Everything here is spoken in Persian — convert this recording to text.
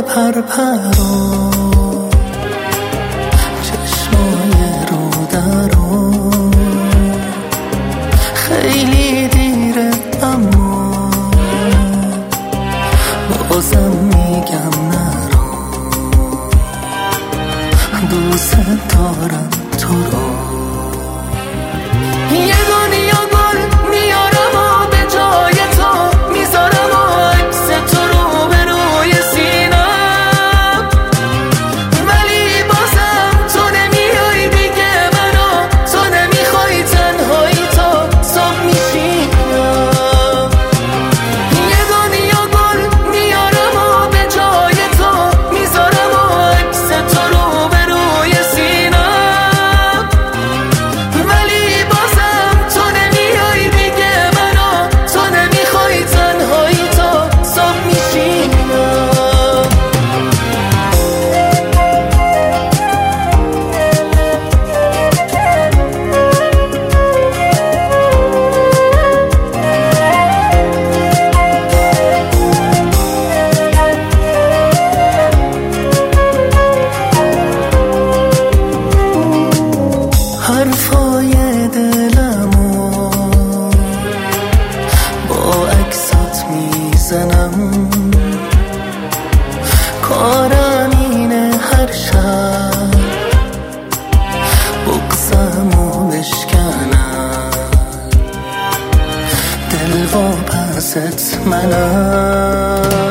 پرپرو چشمای رو درو خیلی دیره اما بازم میگم نرو دوست دارم تو رو یه دنیا گل میارم و به جای تو میذارم و عکس تو رو به روی سینم ولی بازم تو نمیای دیگه منو تو نمیخوای تنهایی تو صاب میشینم یه دنیا گل میارم و به جای تو میذارم و عکس تو رو به روی سینم ولی بازم تو نمیای دیگه منو تو نمیخوای تنهایی تو صاب میشینم حرفای دلمو با عکسات میزنم کارم اینه هر شب بغضمو بشکنم دل واپست منم